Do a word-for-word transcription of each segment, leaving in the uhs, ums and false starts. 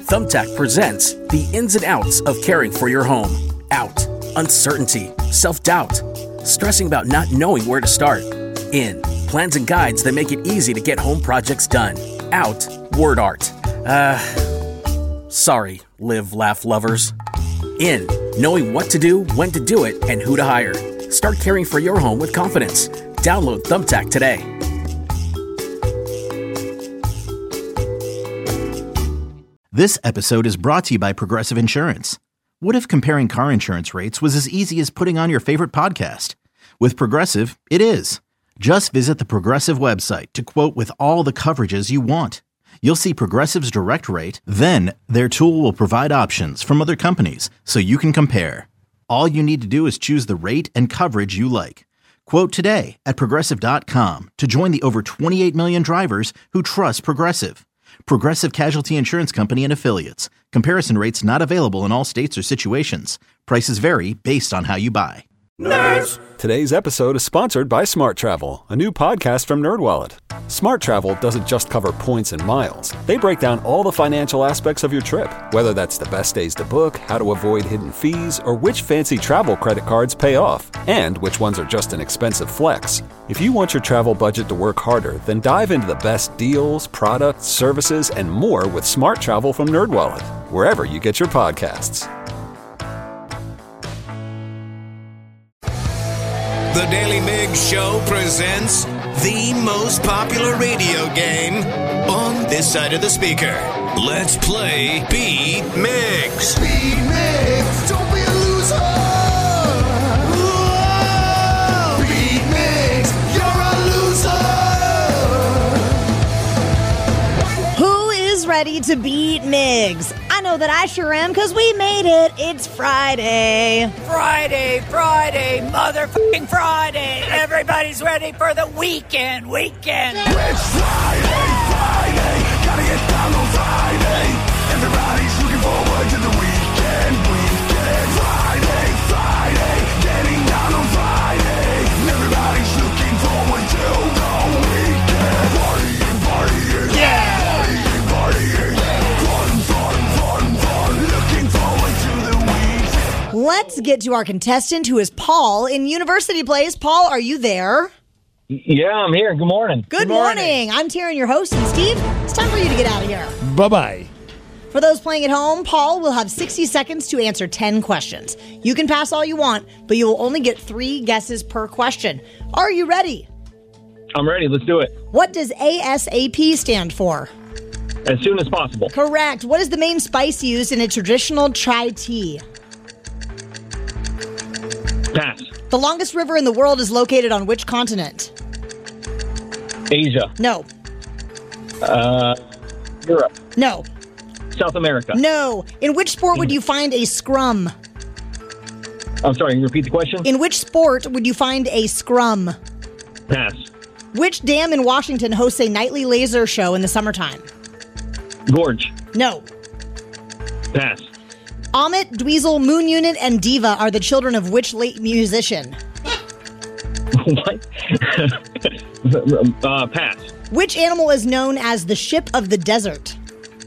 Thumbtack presents the ins and outs of caring for your home. Out, uncertainty, self-doubt, stressing about not knowing where to start. In, plans and guides that make it easy to get home projects done. Out, word art. Uh, sorry, live, laugh lovers. In, knowing what to do, when to do it, and who to hire. Start caring for your home with confidence. Download Thumbtack today. This episode is brought to you by Progressive Insurance. What if comparing car insurance rates was as easy as putting on your favorite podcast? With Progressive, it is. Just visit the Progressive website to quote with all the coverages you want. You'll see Progressive's direct rate, then their tool will provide options from other companies so you can compare. All you need to do is choose the rate and coverage you like. Quote today at Progressive dot com to join the over twenty-eight million drivers who trust Progressive. Progressive Casualty Insurance Company and Affiliates. Comparison rates not available in all states or situations. Prices vary based on how you buy. Nerds! Today's episode is sponsored by Smart Travel, a new podcast from NerdWallet. Smart Travel doesn't just cover points and miles. They break down all the financial aspects of your trip, whether that's the best days to book, how to avoid hidden fees, or which fancy travel credit cards pay off, and which ones are just an expensive flex. If you want your travel budget to work harder, then dive into the best deals, products, services, and more with Smart Travel from NerdWallet, wherever you get your podcasts. The Daily Migs Show presents the most popular radio game on this side of the speaker. Let's play Beat Migs. Beat Migs, don't be a loser. Whoa. Beat Migs, you're a loser. Who is ready to beat Migs? I know that I sure am, because we made it. It's Friday. Friday, Friday, motherfucking Friday. Everybody's ready for the weekend, weekend. It's Friday, Friday. Gotta get down on Friday. Everybody's looking forward to the weekend, weekend. Friday, Friday. Getting down on Friday. Everybody's looking forward to the weekend. Partying, partying. Yeah. Partying, partying. Let's get to our contestant, who is Paul in University Place. Paul, are you there? Yeah, I'm here. Good morning. Good, Good morning. morning. I'm Taryn, your host, and Steve, it's time for you to get out of here. Bye-bye. For those playing at home, Paul will have sixty seconds to answer ten questions. You can pass all you want, but you will only get three guesses per question. Are you ready? I'm ready. Let's do it. What does A S A P stand for? As soon as possible. Correct. What is the main spice used in a traditional chai tea? Pass. The longest river in the world is located on which continent? Asia. No. Uh, Europe. No. South America. No. In which sport would you find a scrum? I'm sorry, can you repeat the question? In which sport would you find a scrum? Pass. Which dam in Washington hosts a nightly laser show in the summertime? Gorge. No. Pass. Amit, Dweezil, Moon Unit, and Diva are the children of which late musician? What? uh, pass. Which animal is known as the ship of the desert?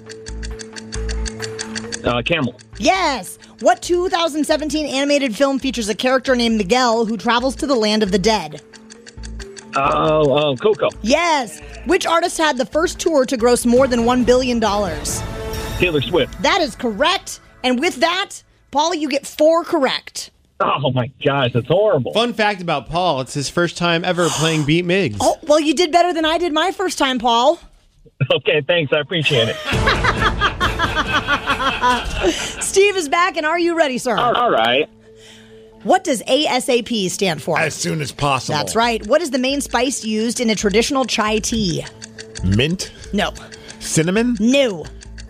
Uh, camel. Yes. What two thousand seventeen animated film features a character named Miguel who travels to the land of the dead? Oh, oh, Coco. Yes. Which artist had the first tour to gross more than one billion dollars? Taylor Swift. That is correct. And with that, Paul, you get four correct. Oh, my gosh, that's horrible. Fun fact about Paul, it's his first time ever playing Beat Migs. Oh, well, you did better than I did my first time, Paul. Okay, thanks. I appreciate it. Steve is back, and are you ready, sir? All right. What does A S A P stand for? As soon as possible. That's right. What is the main spice used in a traditional chai tea? Mint? No. Cinnamon? No.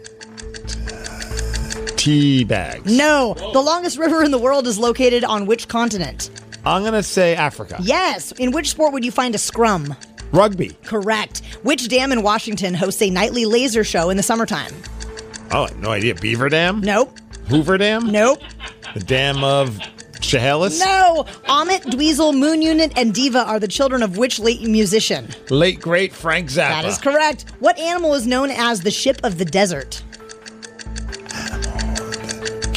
Tea bags? No. The longest river in the world is located on which continent? I'm going to say Africa. Yes. In which sport would you find a scrum? Rugby. Correct. Which dam in Washington hosts a nightly laser show in the summertime? Oh, I have no idea. Beaver Dam? Nope. Hoover Dam? Nope. The Dam of Chehalis? No. Amit, Dweezil, Moon Unit, and Diva are the children of which late musician? Late, great Frank Zappa. That is correct. What animal is known as the ship of the desert?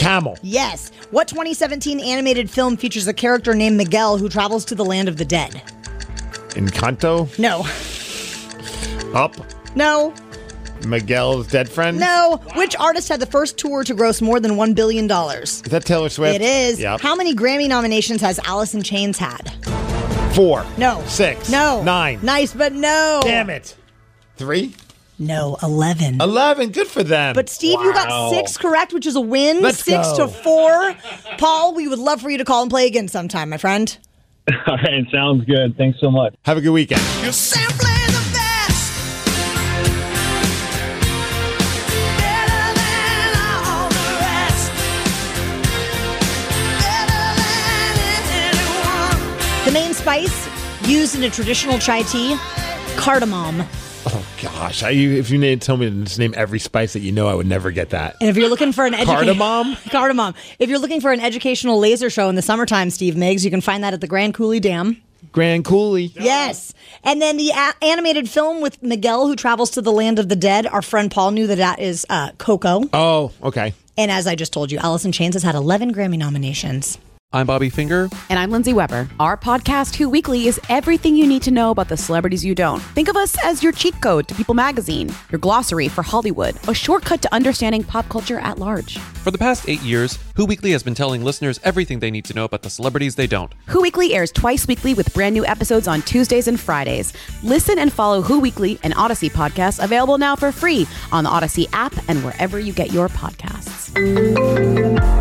Camel. Yes. What twenty seventeen animated film features a character named Miguel who travels to the land of the dead? Encanto. No. Up. No. Miguel's dead friend. No. Which artist had the first tour to gross more than one billion dollars? Is that Taylor Swift? It is. Yep. How many Grammy nominations has Alice in Chains had? Four. No. Six. No. Nine. Nice, but no. Damn it. Three. No, eleven. Eleven. Good for them. But Steve, you got six correct, which is a win. Let's six go. to four. Paul, we would love for you to call and play again sometime, my friend. All right, sounds good. Thanks so much. Have a good weekend. You're simply the best. Better than all the rest. Better than anyone. The main spice used in a traditional chai tea, cardamom. Oh, gosh. I, you, if you need to tell me to just name every spice that you know, I would never get that. And if you're looking for an educa- Cardamom? cardamom. If you're looking for an educational laser show in the summertime, Steve Miggs, you can find that at the Grand Coulee Dam. Grand Coulee. Yes. And then the a- animated film with Miguel who travels to the land of the dead. Our friend Paul knew that that is uh, Coco. Oh, okay. And as I just told you, Alice in Chains has had eleven Grammy nominations. I'm Bobby Finger. And I'm Lindsay Weber. Our podcast, Who Weekly, is everything you need to know about the celebrities you don't. Think of us as your cheat code to People Magazine, your glossary for Hollywood, a shortcut to understanding pop culture at large. For the past eight years, Who Weekly has been telling listeners everything they need to know about the celebrities they don't. Who Weekly airs twice weekly with brand new episodes on Tuesdays and Fridays. Listen and follow Who Weekly, an Odyssey podcast, available now for free on the Odyssey app and wherever you get your podcasts.